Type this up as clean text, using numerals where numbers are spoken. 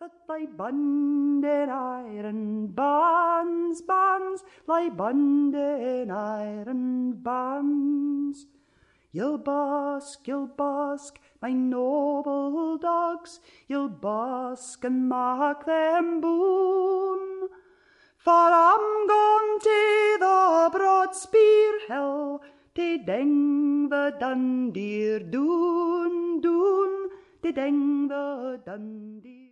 but lie bund in iron bands, lie bund in iron bands. You'll bask, my noble dogs, you'll bask and mak them boon. For I'm gone to the broad spear hill, to ding the Dundeer doon, to ding the Dundeer.